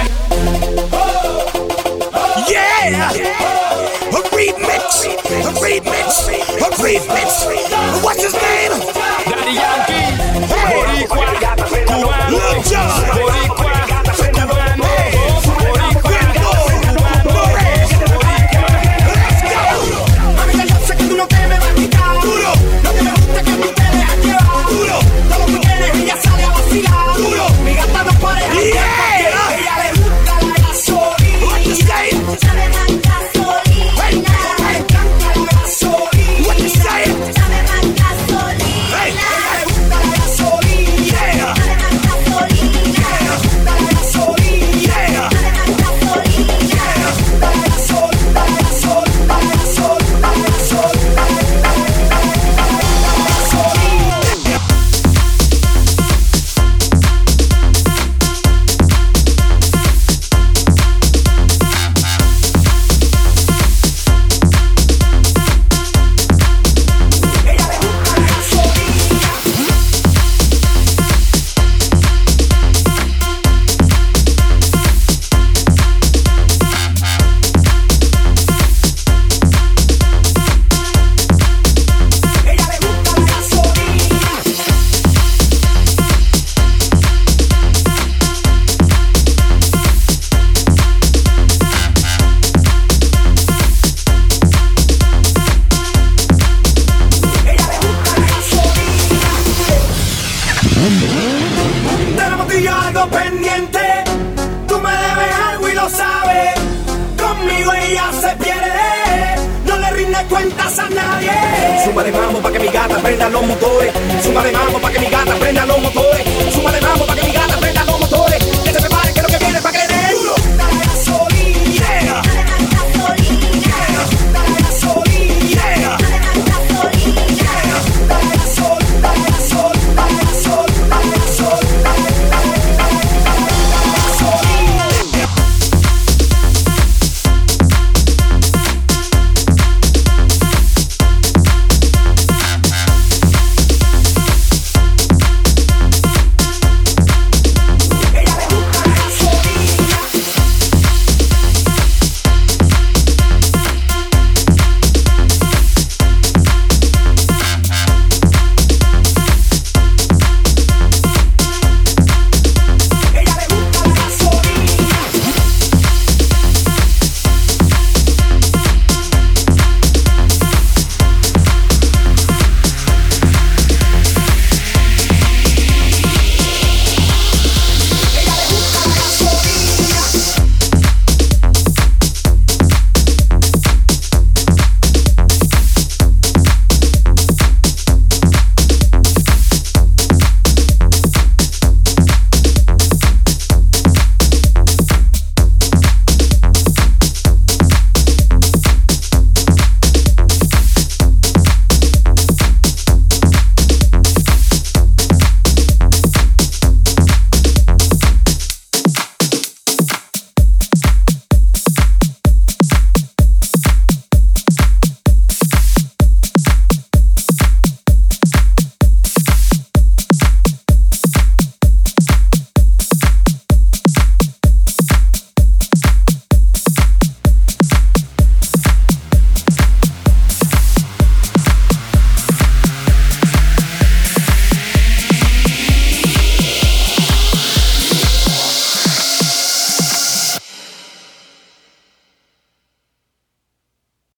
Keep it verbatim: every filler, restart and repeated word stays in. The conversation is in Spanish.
Yeah, a remix, a remix, a remix. What's his name? Daddy Yankee, Boricua, Cubano, Lil Jon, Boricua, Cubano, Boricua, let's go. Mami, que yo sé que tú no te me vas a quitar. Duro, Lo que me gusta es que tú te dejas llevar. duro, Todo lo que tienes, ella sale a vacilar. duro. Mi gata no pareja. Yeah. Ella le gusta la gasolina. What you say? Sabe más gasolina. Le encanta la gasolina. What you say? Sabe más gasolina. Hey. Ella le gusta la gasolina. Yeah, Sabe más gasolina. Le gusta la gasolina. yeah. Sabe más gasolina. Le gusta la gasolina. La gasolina. La gasolina. La gasolina. Ella le gusta la gasolina. Ella le gusta la gasolina. Ella le gusta la gasolina. Tenemos tú y yo algo pendiente. Tú me debes algo y lo sabes. Conmigo ella se pierde. No le rinde cuentas a nadie. Suma de mambo pa' que mi gata prenda los motores. Suma de mambo pa' que mi gata prenda los motores.